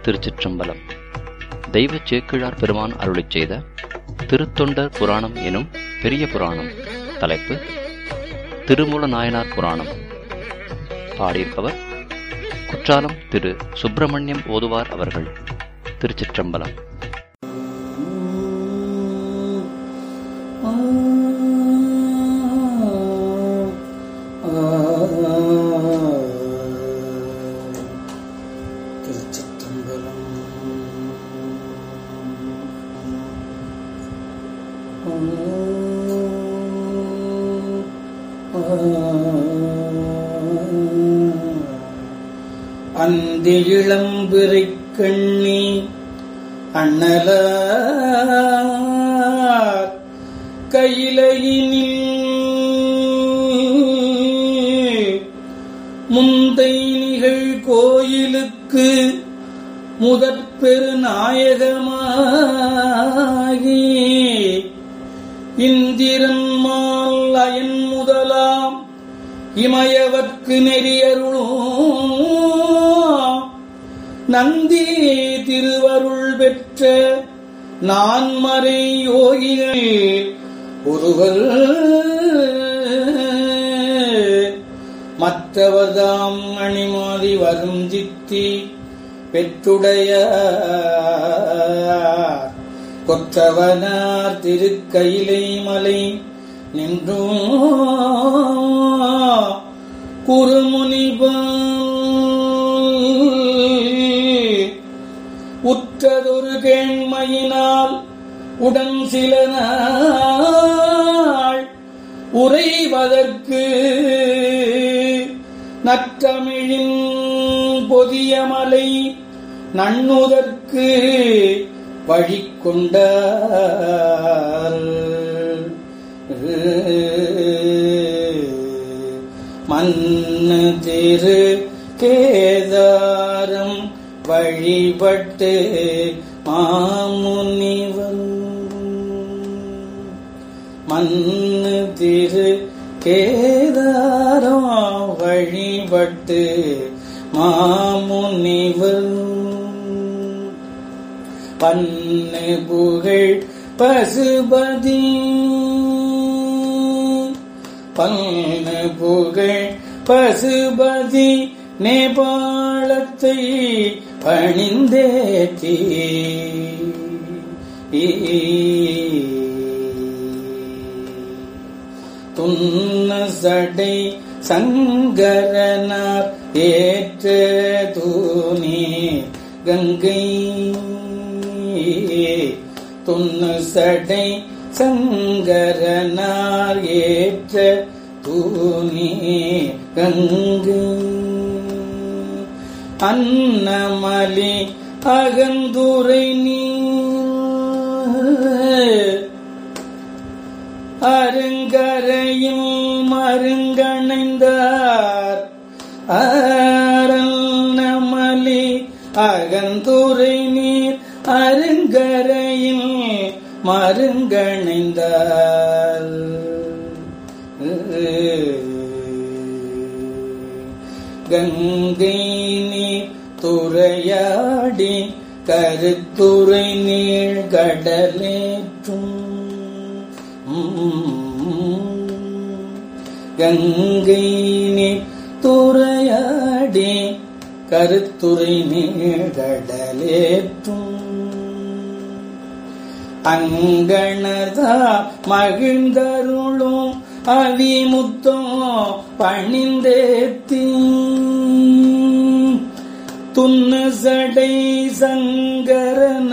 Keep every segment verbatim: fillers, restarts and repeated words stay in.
திருச்சிற்றம்பலம். தெய்வ சேக்கிழார் பெருமான் அருளிச் செய்த திருத்தொண்டர் புராணம் எனும் பெரிய புராணம். தலைப்பு திருமூல நாயனார் புராணம். பாடியிருப்பவர் குற்றாலம் திரு சுப்பிரமணியம் ஓதுவார் அவர்கள். திருச்சிற்றம்பலம். அந்தி இளம்பிறை கண்ணி அண்ணலார் கையிலையினில் முந்தை நிகழ் கோயிலுக்கு முதற்பெரு நாயகமாகி இந்திரன்மால் அயன் முதலாம் இமயவர்க்கு நெறியருளும் நந்தி திருவருள் பெற்ற நான்மறை யோகிகள் ஒருவர் மற்றவர்தாம் அணிமாதி வரும் சித்தி பெற்றுடைய கொற்றவனார் திருக்கையிலை மலை நின்றும் குறுமுனிபால் உற்றதொரு கேண்மையினால் உடன் சில நாள் உறைவதற்கு நற்றமிழின் பொதியமலை நன்னுதற்கு வழி கொண்டார். மன்னு திரு கேதாரம் வழிபட்டு மாமுனிவன் மன்னு திரு கேதாரம் வழிபட்டு மாமுனிவன் பன்னு புகழ் பசுபதி பன்னு புகழ் பசுபதி நேபாளத்தை பணிந்தேத்தி துன்ன சடை சங்கரனார் ஏற்ற தூணி கங்கை துன்னு சடை சங்கரனார் ஏற்ற தூணி கங்கை அன்னமலி அகந்துரை நீர் அருங்கரையும் மருங்கணைந்தார் அரண்மலி அகந்துரை நீர் அருங்கரையும் மருங்கணைந்தார் கங்கை நீர் துறையாடி கருத்துறை நீள் கடலேற்றும் கங்கை நீர் துறையாடி கருத்துறை நீள் கடலேற்றும் அங்கணதா மகிழ்ந்தருளும் அவிமுத்தம் பணிந்தேத்தி துன்னு சடை சங்கரன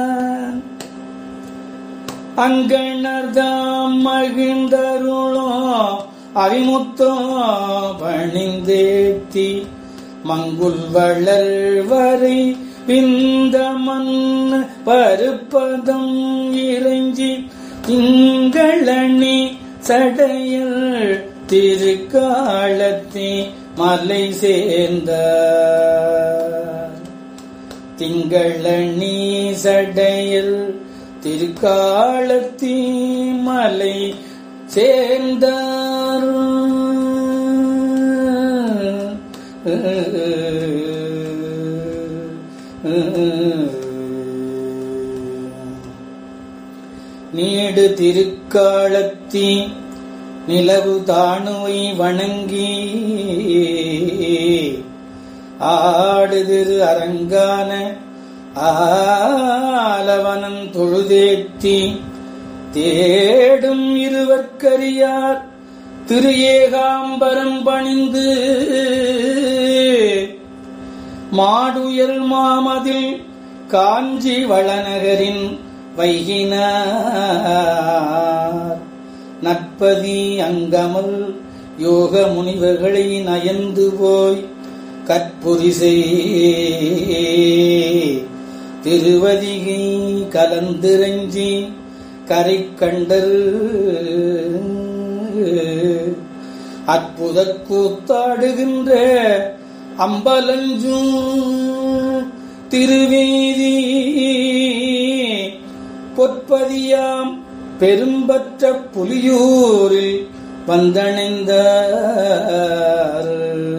அங்கணர்தாம் மகிழ்ந்தருளும் அவிமுத்தம் பணிந்தேத்தி மங்குல் வளர்வரை பிந்த மண் பருப்பதம் இறைஞ்சி திங்களணி சடையில் திருக்காலத்தி மலை சேர்ந்த திங்களணி சடையில் திருக்காலத்தி மலை சேர்ந்தார். நீடு திருக்காலத்தி நிலவு தாணுவை வணங்கி ஆடுதிரு அரங்கான ஆலவனம் தொழுதேத்தி தேடும் இருவர்க்கரியார் திரு ஏகாம்பரம் பணிந்து மாடுயர் மாமதில் காஞ்சி வளநகரின் வைகினார் நற்பதி அங்கமல் யோக முனிவர்களை நயந்து போய் கற்புரிசை திருவதிகை கலந்திரஞ்சி கரை கண்டல் அற்புத கூத்தாடுகின்ற அம்பலஞ்சும் திருவேதி பொற்பதியாம் பெரும்பற்ற புலியூரில் வந்தணைந்தார்.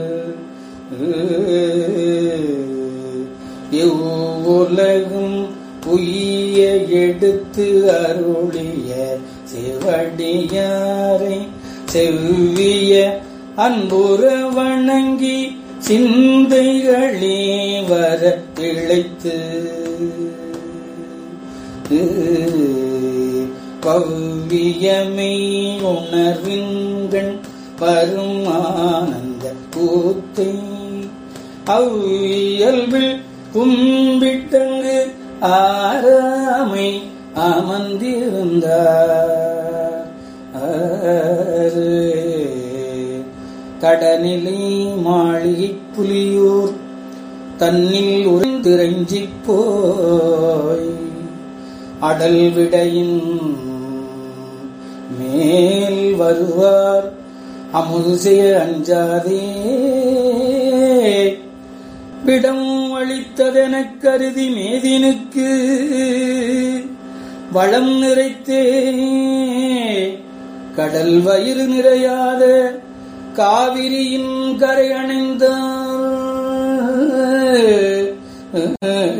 இவ்வுலகும் உய்ய எடுத்து அருளிய சிவடியாரை செவ்விய அன்புற வணங்கி சிந்தைகளே வர இழைத்து கவ்வியமை உணர்வின்கண் வரும் ஆனந்த கூத்தை அவ்வியல்பில் கும்பிட்டங்கு ஆராமை அமர்ந்திருந்தார். தடநிலை மாளிகை புலியூர் தன்னில் உறைந்திரஞ்சிப் போய் அடல் விடையின் மேல் வருவார் அமுது செய்ய அஞ்சாதே விடம் அளித்ததெனக் கருதி மேதினுக்கு வளம் நிறைத்தே கடல் வயிறு நிறையாத காவிரியின் கரை அணைந்தார்.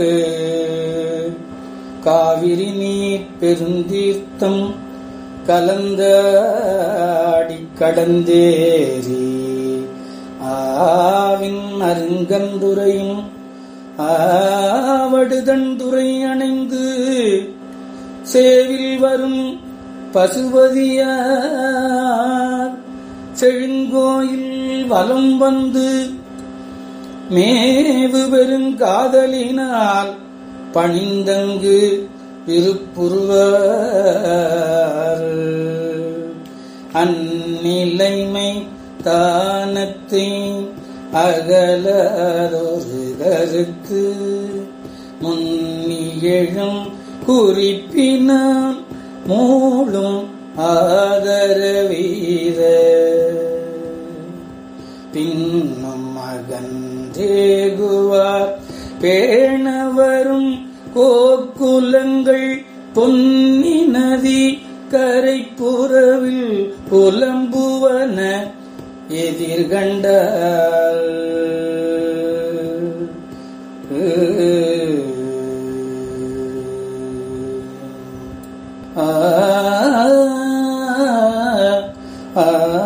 காவிரி நீர் பெருந்தீர்த்தம் கலந்த அடி கடந்தேரி ஆவின் அருங்கந்துரையும் ஆவடுதண்டுரை அணைந்து சேவில் வரும் பசுபதியார் செழுங்கோயில் வலம் வந்து மேவு பெருங்காதலினால் பணிந்தங்கு விருப்புருவார். அந்நிலைமை தானத்தை அகலதொரு கருத்து முன்னியழும் குறிப்பினான் மூளும் ஆதரவீத பின்னும் மகந்தேகுவார் பேணவரும் கோக்குலங்கள் பொன்னி நதி கரைப்புறவில் புலம்புவன எதிர்கண்டார். ஆ ஆ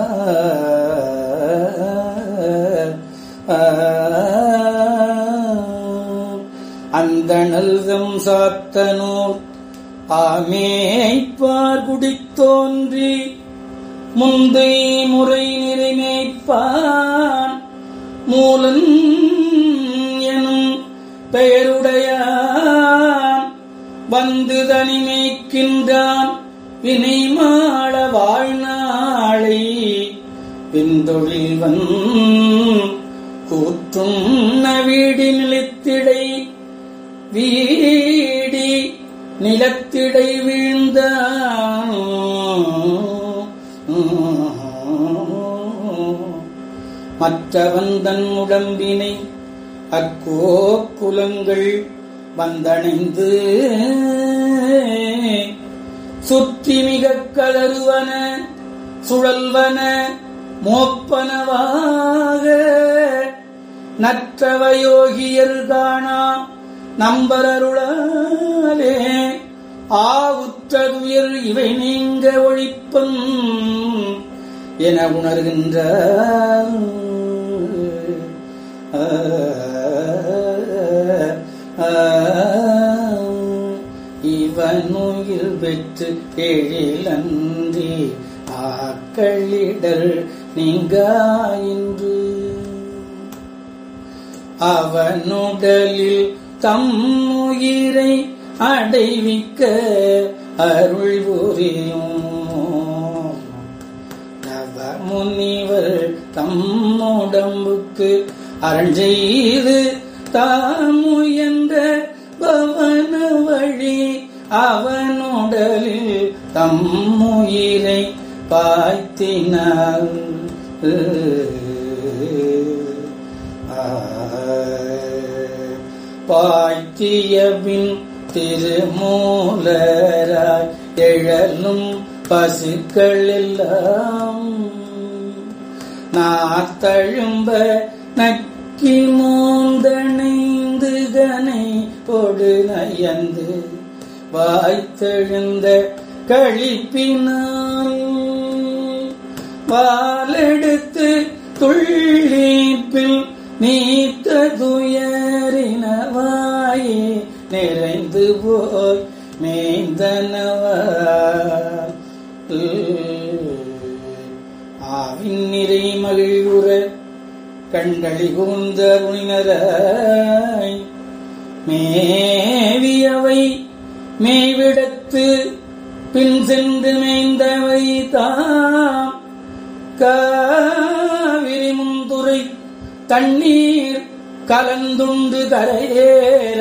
அந்தணல்தம் சாத்தனோர் ஆமேய்ப்பார் குடித்தோன்றி முந்தை முறை நிறைமேய்ப்பான் மூலன் எனும் பெயருடையான் வந்து தனிமேய்க்கின்றான் வினை மாள வாழ்நாளை பின்தொழில்வன் கூற்றும் நவீடி நிலத்திடை வீடி நிலத்திடை வீழ்ந்த மற்றவன் தன் உடம்பினை அக்கோக்குலங்கள் வந்தணைந்து சுற்றி மிகக் கலருவன சுழல்வன மோப்பனவாக நற்றவயோகியர் காணா நம்பரருளாலே ஆவுற்றதுயர் இவை நீங்க ஒழிப்பன் என உணர்கின்ற இவனுயிர் பெற்று எழிலன்றி ஆக்களிடர் நீங்காயின்று அவனுடலில் தம் உயிரை அடைவிக்க அருள் புரியும் நவ முனிவர் தம்முடம்புக்கு அரண் செய்து தாமுயன்ற பவன வழி அவனுடலில் தம்முயிரை பாய்த்தினார் பாய்த்தியபின் திருமூலராய் எழலும் பசுக்கள் எல்லாம் நாத்தழும்ப நக்கி மூந்தணைந்து கனை பொடு நயந்து வாய்த்தெழுந்த கழிப்பினால் வாலெடுத்து துள்ளிப்பில் நீத்த துயரினவாயே நிறைந்து போய் மேய்ந்தனவார் ஆவின் நிறை மகிழ்வுற கண்களி கூந்த உணினராய் மேவியவை மேய்விடத்து பின் சென்று மேய்ந்தவை தாம் காவிரி முந்துரை தண்ணீர் கலந்துண்டு கரையேற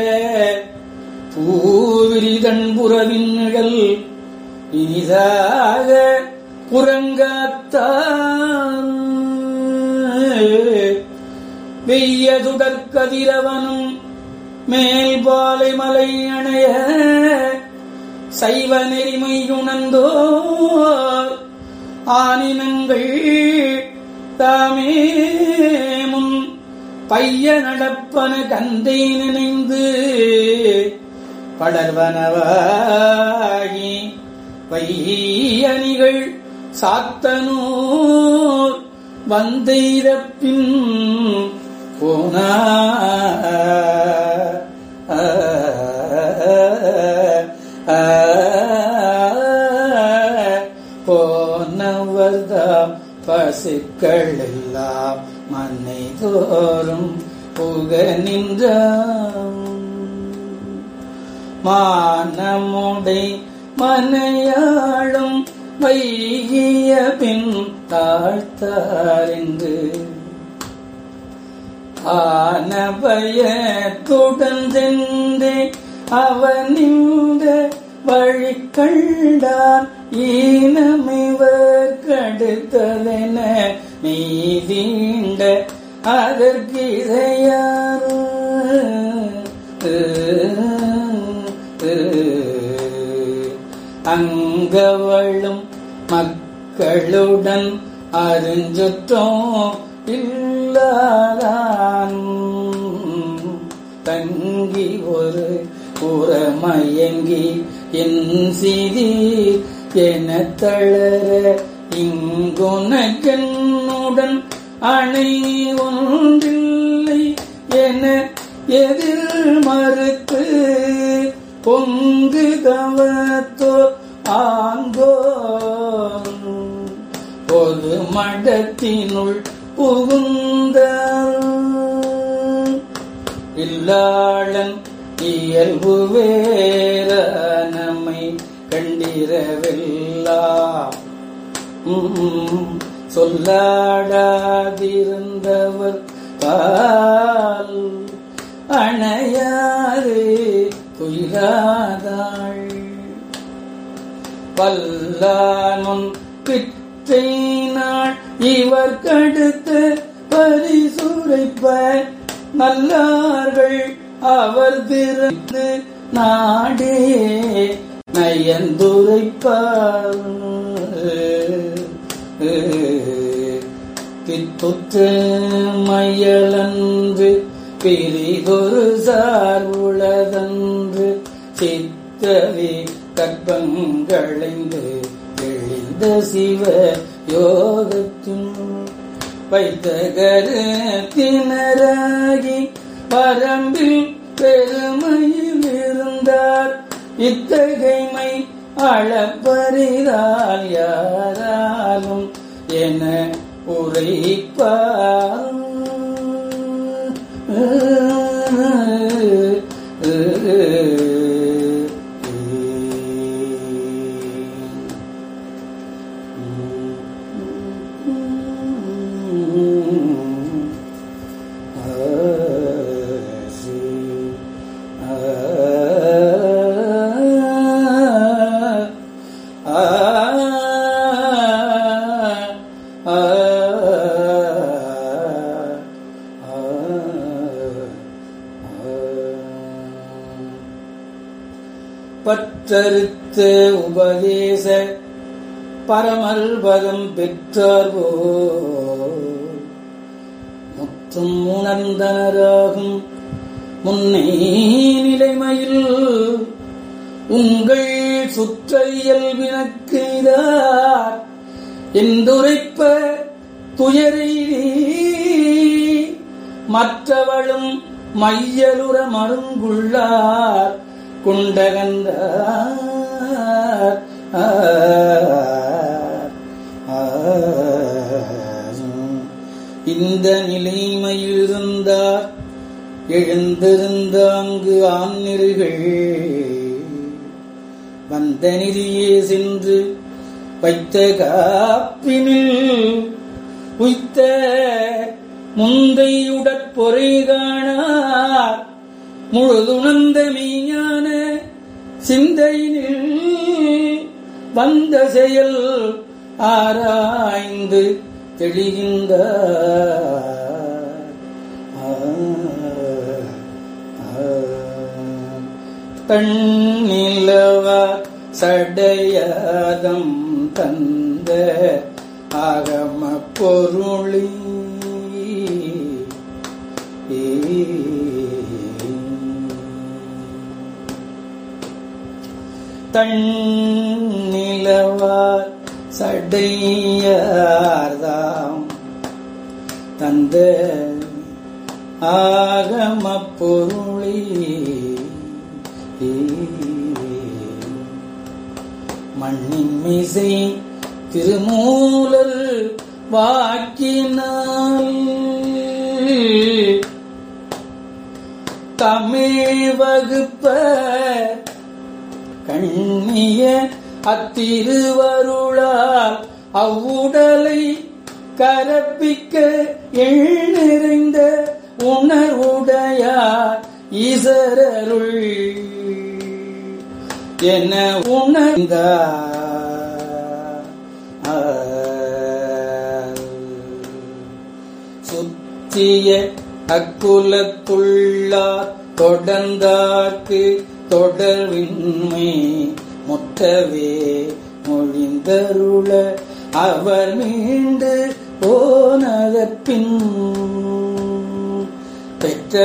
பூவிரிதன் புறவின் நிழல் இனிதாக புறங்காத்தான் வெய்யதுடற்கதிரவனும் மேல்பாலை மலை அணைய சைவ நெறிமையுணர்ந்தோர் ஆனினங்கள் தாமே முன் பைய நடப்பன கந்தை நினைந்து படர்வனவாகி வையணிகள் சாத்தனூர் வந்தெய்தப்பின் போனா போனவர்தாம் பசுக்கள் எல்லாம் மன்னை தோறும் புக நின்ற மானமுடை மனையாளும் வைகிய பின் தாழ்த்தாரென்று ஆனபயத்துடன் சென்றே அவனிந்த வழி கண்டான் ஈனமிவர் கடுத்ததென நீதீண்ட அதற்கிதையாறு அங்கவளும் மக்களுடன் அருஞ்சுற்றம் இல்லாதான் தங்கி ஒரு புறமயங்கி என் சிதி என தளர இங்குனக்கென்னுடன் அணை ஒன்றில்லை என எதிர் மறுத்து பொங்கு கவத்தோ ஆங்கோ பொது மடத்தினுள் புகுந்த இல்லாளன் இயல்பு வேற நம்மை கண்டிரவெல்லாம் சொல்லாடாதிருந்தவர் பால் அணையாறு துயிலாதாள் வல்லானும் பிற்றை நாள் இவர் கடுத்து பரிசுரைப்ப நல்லார்கள் அவர் திறந்து நாடே நயந்துரைப்பார் தித்துற்று மயலன்று பிரிதொரு சார்வுளதன்று சித்தவி கற்பங்களைந்து எழுந்த சிவ யோகத்தின் வைத்த கருத்தினராகி பரம்பில் பெருமையில் இருந்தார். இத்தகைமை அளப்பரிதால் யாராலும் என உரைப்பார். பற்றறுத்த உபதேச பரமல்பதம் பெற்றார்வோ முற்றும் உணர்ந்தனராகும் முன்னை நிலைமையில் உங்கள் சுற்ற இயல்பினக்குதார் என்றுரைப்ப துயரிலே மற்றவளும் மையலுற மருங்குள்ளார் குண்டகந்தார். இந்த நிலைமையிருந்தார் எழுந்திருந்த அங்கு ஆண்ணிர்கள் வந்த நிதியே சென்று வைத்த காப்பினில் உய்த்த முந்தையுடற்பொறை காணார். முழுதுணர்ந்த மெய்ஞான சிந்தையினில் வந்த செயல் ஆராய்ந்து தெளிகின்ற தன்னிலவா சடையாதம் தந்த ஆகம பொருளி தன்னிலவார் சடையார்தாம் தந்த ஆகம பொருளி மண்ணின் மிசை திருமூலர் வாக்கினால் தமிழ் வகுப்ப கண்ணிய அத்திருவருளால் அவ்வுடலை கரப்பிக்க எள் நிறைந்த உணர்வுடையார் ஈசரருள் என உணர்ந்தார். சுத்திய அக்குலத்துள்ளார் தொடர்ந்தார்க்கு தொடர்வின்மை முற்றவே மொழிந்தருள அவர் மீண்டு போனதற்பின் பெற்ற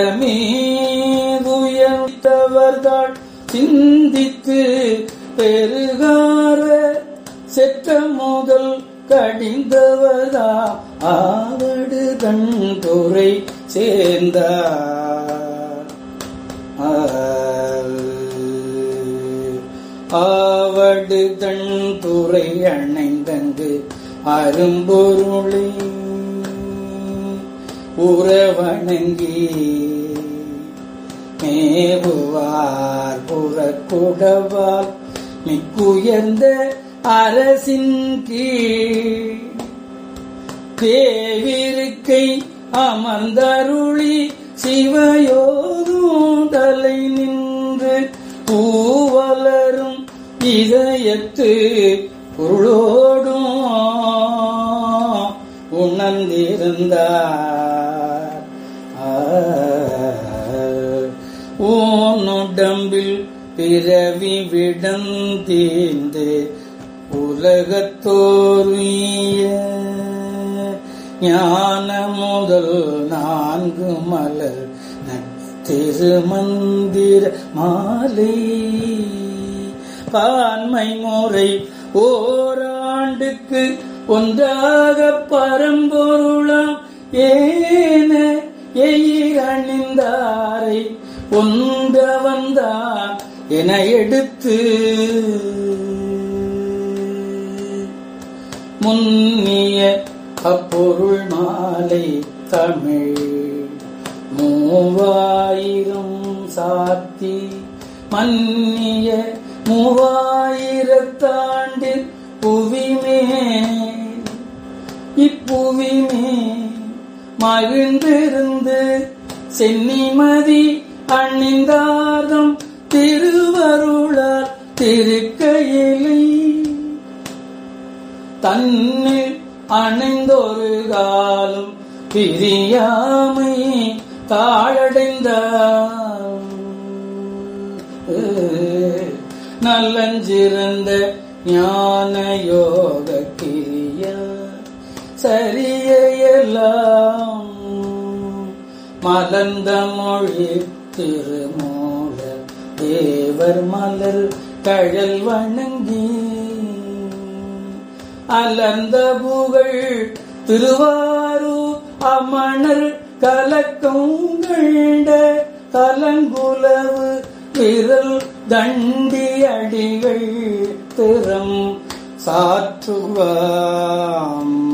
மீதுயர்த்தவர்கள் சிந்தித்து பெருகார செற்ற முதல் கடிந்தவதா ஆவடு கண் துறை சேர்ந்தார். ஆவடு தன் துறை அணைந்தங்கு அரும்பொருளை உறவணங்கி மேவுவார் புறக்குடவால் மிக்குயர்ந்த அரசின் கீழ் தேவிருக்கை அமர்ந்தருளி சிவயோதும் தலை நின்று பூவலரும் இதயத்து பொருளோடும் உணர்ந்திருந்தார். ஊனுடம்பில் பிறவி விடந்தீந்து உலகத்தோரிய ஞான முதல் நான்கு மலர் திருமந்திர மாலை பான்மை முறை ஓராண்டுக்கு ஒன்றாக பரம்பொருளாம் ஏன எயிரணிந்தாரை ஒன்றவன்தான் என எடுத்து முன்னிய அப்பொருள் மாலை தமிழ் மூவாயிரம் சாத்தி மன்னிய மூவாயிரத்தாண்டு புவிமே இப்புவிமே மகிழ்ந்திருந்து சென்னிமதி அணிந்தார்தம் திருவருளார் திருக்கையிலை தன்னில் அணைந்தொரு காலம் பிரியாமை தாழடைந்த நல்லஞ்சிறந்த ஞான யோக கிரியா சரியெல்லாம் மலர்ந்த மொழி திருமூல தேவர் மலர் கழல் வணங்கி அலர்ந்த புகழ் திருவாரூர் அமணர் கலக்கம் கண்ட கலங்குலவு விரல் தண்டி அடிகள் திறம் சாற்றுவாம்.